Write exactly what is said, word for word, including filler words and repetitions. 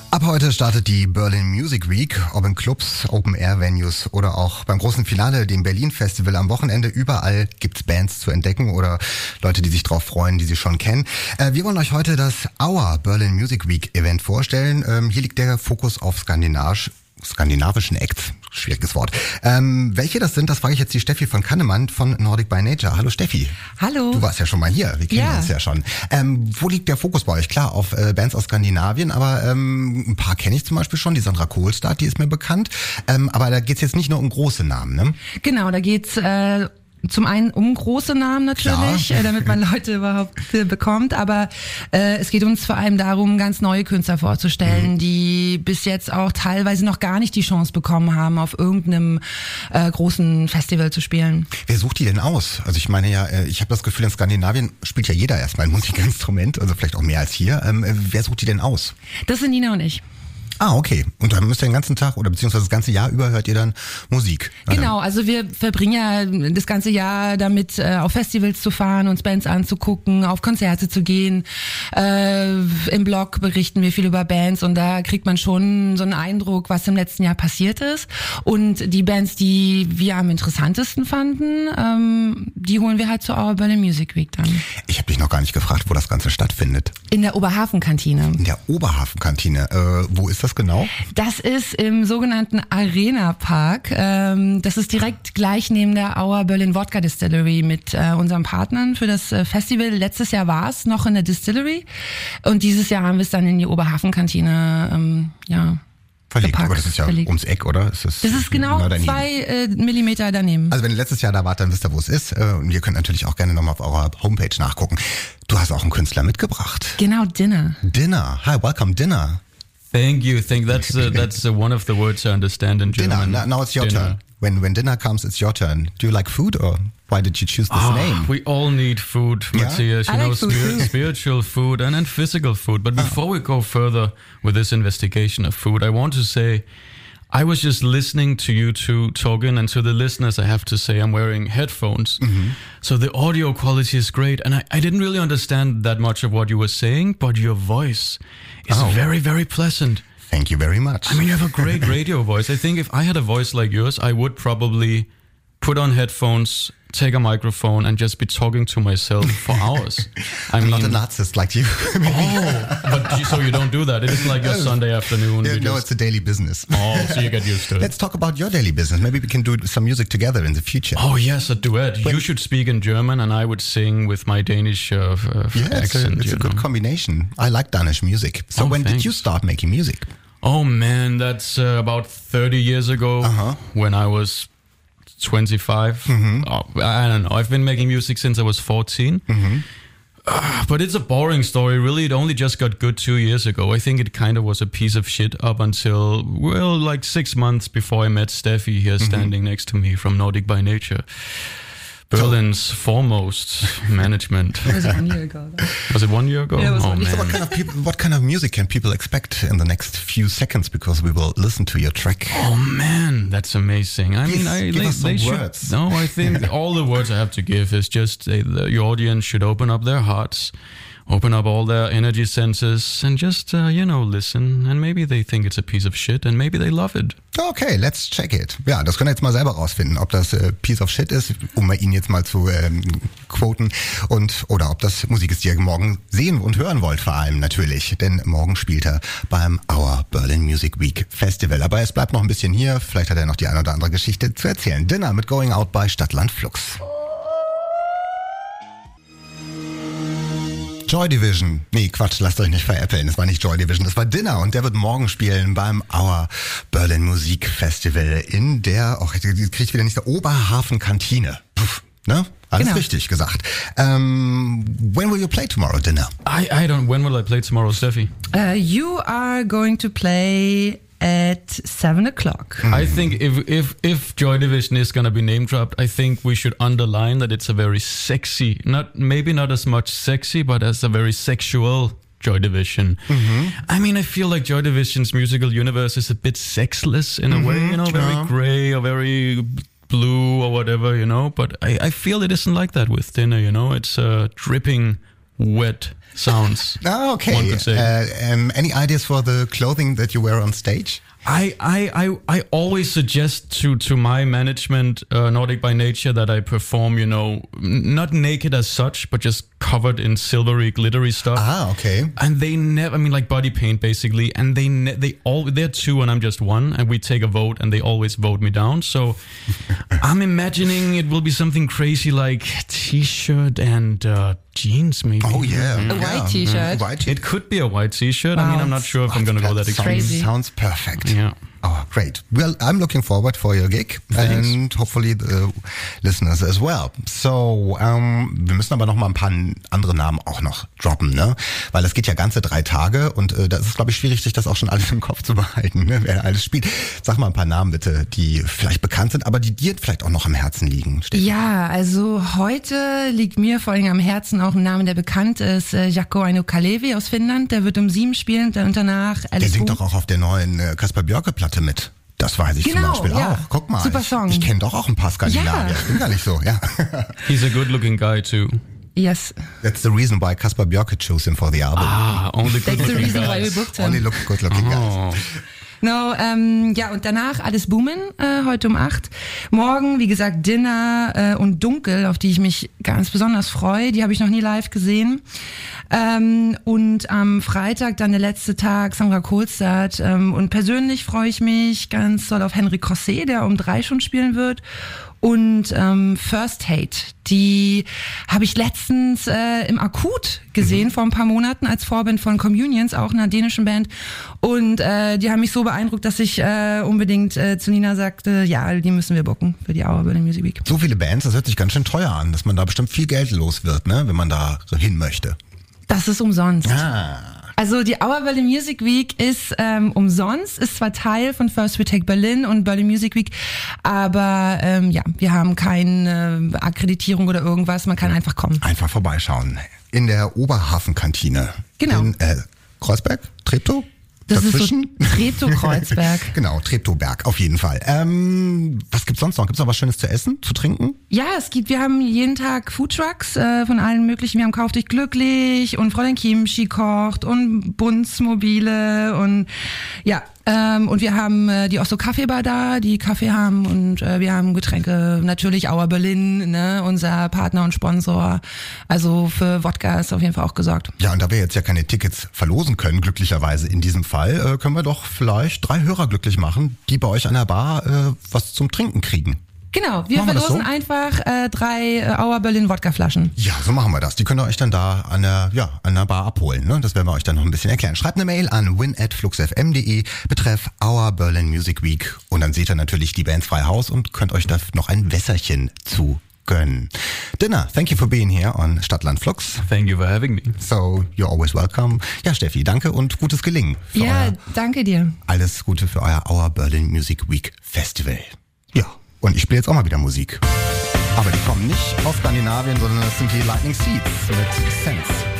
Ab heute startet die Berlin Music Week, ob in Clubs, Open-Air-Venues oder auch beim großen Finale, dem Berlin-Festival am Wochenende. Überall gibt's Bands zu entdecken oder Leute, die sich drauf freuen, die sie schon kennen. Äh, wir wollen euch heute das Our Berlin Music Week Event vorstellen. Ähm, hier liegt der Fokus auf skandinavisch. skandinavischen Acts, schwieriges Wort. Ähm, welche das sind, das frage ich jetzt die Steffi von Kannemann von Nordic by Nature. Hallo Steffi. Hallo. Du warst ja schon mal hier, wir kennen ja. uns ja schon. Ähm, wo liegt der Fokus bei euch? Klar, auf äh, Bands aus Skandinavien, aber ähm, ein paar kenne ich zum Beispiel schon. Die Sandra Kohlstadt, die ist mir bekannt. Ähm, aber da geht's jetzt nicht nur um große Namen, ne? Genau, da geht's äh zum einen um große Namen natürlich, äh, damit man Leute überhaupt äh, bekommt, aber äh, es geht uns vor allem darum, ganz neue Künstler vorzustellen, mhm. die bis jetzt auch teilweise noch gar nicht die Chance bekommen haben, auf irgendeinem äh, großen Festival zu spielen. Wer sucht die denn aus? Also ich meine ja, äh, ich habe das Gefühl, in Skandinavien spielt ja jeder erstmal ein Musikinstrument, also vielleicht auch mehr als hier. Ähm, äh, wer sucht die denn aus? Das sind Nina und ich. Ah, okay. Und dann müsst ihr den ganzen Tag oder beziehungsweise das ganze Jahr über hört ihr dann Musik? Genau, also wir verbringen ja das ganze Jahr damit, äh, auf Festivals zu fahren, uns Bands anzugucken, auf Konzerte zu gehen. Äh, im Blog berichten wir viel über Bands und da kriegt man schon so einen Eindruck, was im letzten Jahr passiert ist. Und die Bands, die wir am interessantesten fanden, ähm, die holen wir halt zur Our Berlin Music Week dann. Ich habe dich noch gar nicht gefragt, wo das Ganze stattfindet. In der Oberhafenkantine. In der Oberhafenkantine. Äh, wo ist das genau? Das ist im sogenannten Arena Park. Ähm, das ist direkt gleich neben der Our Berlin Vodka Distillery mit äh, unseren Partnern für das äh, Festival. Letztes Jahr war es noch in der Distillery und dieses Jahr haben wir es dann in die Oberhafenkantine ähm, ja, verlegt. gepackt, Aber das ist ja verlegt. ums Eck, oder? Ist das, das ist genau zwei äh, Millimeter daneben. Also wenn ihr letztes Jahr da wart, dann wisst ihr, wo es ist. Äh, und ihr könnt natürlich auch gerne nochmal auf eurer Homepage nachgucken. Du hast auch einen Künstler mitgebracht. Genau, Dinner. Dinner. Hi, welcome, Dinner. Thank you. Think that's uh, that's uh, one of the words I understand in German. Dinner. Now it's your dinner. turn. When when dinner comes, it's your turn. Do you like food or why did you choose this oh, name? We all need food, Yeah? Matthias. You I know, like food spir- too. spiritual food and, and physical food. But before we go further with this investigation of food, I want to say I was just listening to you two talking, and to the listeners, I have to say I'm wearing headphones. Mm-hmm. So the audio quality is great, and I, I didn't really understand that much of what you were saying, but your voice is Oh. very, very pleasant. Thank you very much. I mean, you have a great radio voice. I think if I had a voice like yours, I would probably put on headphones, take a microphone, and just be talking to myself for hours. I I'm mean, not a narcissist like you. oh, but you, so you don't do that. It isn't like your Sunday afternoon. Yeah, you no, just, it's a daily business. oh, so you get used to it. Let's talk about your daily business. Maybe we can do some music together in the future. Oh yes, a duet. When- you should speak in German, and I would sing with my Danish uh, uh, Yeah, it's, a, accent. it's you a good know. combination. I like Danish music. So Oh, when did thanks. you start making music? Oh man, that's uh, about thirty years ago Uh-huh. when I was twenty-five. Mm-hmm. Oh, I don't know. I've been making music since I was fourteen. Mm-hmm. Uh, but it's a boring story, really. It only just got good two years ago. I think it kind of was a piece of shit up until, well, like six months before I met Steffi here standing next to me from Nordic by Nature. Berlin's foremost management. Was it one year ago? Though? Was it one year ago? Yeah, it was oh one year man. So what kind of people, what kind of music can people expect in the next few seconds? Because we will listen to your track. Oh man, that's amazing. I Please, mean, I give they, us some they should. words. No, I think all the words I have to give is just uh, the, your audience should open up their hearts, open up all their energy senses, and just uh, you know listen. And maybe they think it's a piece of shit, and maybe they love it. Okay, let's check it. Ja, das können wir jetzt mal selber rausfinden, ob das äh, Piece of Shit ist, um mal ihn jetzt mal zu ähm, quoten, und oder ob das Musik ist, die ihr morgen sehen und hören wollt, vor allem natürlich. Denn morgen spielt er beim Our Berlin Music Week Festival. Aber es bleibt noch ein bisschen hier, vielleicht hat er noch die eine oder andere Geschichte zu erzählen. Dinner mit Going Out bei Stadtland Flux. Joy Division. Nee, Quatsch, lasst euch nicht veräppeln. Das war nicht Joy Division, das war Dinner. Und der wird morgen spielen beim Our Berlin Musik Festival in der, oh, die kriegt wieder nicht, der Oberhafenkantine. Puff, ne? Alles Genau. richtig gesagt. Um, when will you play tomorrow, Dinner? I I don't. When will I play tomorrow, Steffi? Uh, you are going to play at seven o'clock. I think if if if Joy Division is gonna be name dropped, I think we should underline that it's a very sexy, not maybe not as much sexy, but as a very sexual Joy Division. Mm-hmm. I mean, I feel like Joy Division's musical universe is a bit sexless in a Mm-hmm. way, you know, very Yeah. grey or very blue or whatever, you know. But I, I feel it isn't like that with Dinner, you know. It's uh, dripping wet sounds. Ah, okay. One could say. Uh, um, any ideas for the clothing that you wear on stage? I, I, I, I always suggest to, to my management, uh, Nordic by Nature, that I perform, you know, n- not naked as such, but just covered in silvery, glittery stuff. Ah, okay. And they never, I mean, like body paint basically, and they, ne- they all, they're two and I'm just one, and we take a vote and they always vote me down. So I'm imagining it will be something crazy like t-shirt and, uh, jeans maybe. Oh, yeah. A yeah. white t-shirt. White It could be a white t-shirt. I Wow. mean, I'm not sure if I'm going to go that extreme. Crazy. Sounds perfect. Yeah. Oh, great. Well, I'm looking forward for your gig. Thanks. And hopefully the listeners as well. So, ähm, wir müssen aber noch mal ein paar andere Namen auch noch droppen, ne? Weil es geht ja ganze drei Tage und äh, da ist es, glaube ich, schwierig, sich das auch schon alles im Kopf zu behalten, ne? Wer alles spielt. Sag mal ein paar Namen bitte, die vielleicht bekannt sind, aber die dir vielleicht auch noch am Herzen liegen. Steffi. Ja, also heute liegt mir vor allem am Herzen auch ein Name, der bekannt ist, äh, Jaakko Aino Kalevi aus Finnland. Der wird um sieben spielen und danach Der Alice singt Boom. doch auch auf der neuen äh, Kaspar Björke-Platte mit. Das weiß ich Genau, zum Beispiel ja. auch. Guck mal, Super ich, Song. ich kenne doch auch ein paar Skandinavier. Ja. Ich bin gar nicht so, ja. He's a good-looking guy too. Yes, That's the reason why Kaspar Björke chose him for the album. Ah, only that's the good-looking reason why we guys. booked Only him. look good looking guys. Oh. No, ähm, ja, und danach Alice Boomen, äh, heute um acht. Morgen, wie gesagt, Dinner äh, und Dunkel, auf die ich mich ganz besonders freue. Die habe ich noch nie live gesehen. Ähm, und am Freitag dann der letzte Tag, Sandra Kohlstadt. Ähm, und persönlich freue ich mich ganz doll auf Henry Crosset, der um drei schon spielen wird. Und ähm, First Hate, die habe ich letztens äh, im Akut gesehen, mhm. vor ein paar Monaten als Vorband von Communions, auch einer dänischen Band. Und äh, die haben mich so beeindruckt, dass ich äh, unbedingt äh, zu Nina sagte, ja, die müssen wir booken für die Our Berlin Music Week. So viele Bands, das hört sich ganz schön teuer an, dass man da bestimmt viel Geld los wird, ne, wenn man da so hin möchte. Das ist umsonst. Ah. Also die Our Berlin Music Week ist ähm, umsonst, ist zwar Teil von First We Take Berlin und Berlin Music Week, aber ähm, ja, wir haben keine Akkreditierung oder irgendwas, man kann einfach kommen. Einfach vorbeischauen. In der Oberhafenkantine. Genau. In äh, Kreuzberg? Treptow? Das Dazwischen? ist so Treptow-Kreuzberg. Genau, Treptowberg, auf jeden Fall. Ähm, was gibt's sonst noch? Gibt's noch was Schönes zu essen, zu trinken? Ja, es gibt, wir haben jeden Tag Foodtrucks äh, von allen möglichen. Wir haben Kauf dich glücklich und Fräulein Kimchi kocht und Bunzmobile und ja, ähm, und wir haben äh, die Oslo Kaffeebar da, die Kaffee haben und äh, wir haben Getränke, natürlich Our Berlin, ne, unser Partner und Sponsor. Also für Wodka ist auf jeden Fall auch gesorgt. Ja, und da wir jetzt ja keine Tickets verlosen können, glücklicherweise in diesem Fall, äh, können wir doch vielleicht drei Hörer glücklich machen, die bei euch an der Bar äh, was zum Trinken kriegen. Genau, wir Machen wir das verlosen so? einfach äh, drei äh, Our Berlin Wodkaflaschen. Ja, so machen wir das. Die könnt ihr euch dann da an der, ja, an der Bar abholen. Ne? Das werden wir euch dann noch ein bisschen erklären. Schreibt eine Mail an win at fluxfm punkt de betreff Our Berlin Music Week. Und dann seht ihr natürlich die Bands frei Haus und könnt euch da noch ein Wässerchen zu gönnen. Dinner, thank you for being here on Stadtland Flux. Thank you for having me. So, you're always welcome. Ja, Steffi, danke und gutes Gelingen. Für Ja, euer, danke dir. alles Gute für euer Our Berlin Music Week Festival. Ja, und ich spiele jetzt auch mal wieder Musik. Aber die kommen nicht aus Skandinavien, sondern das sind die Lightning Seeds mit Sense.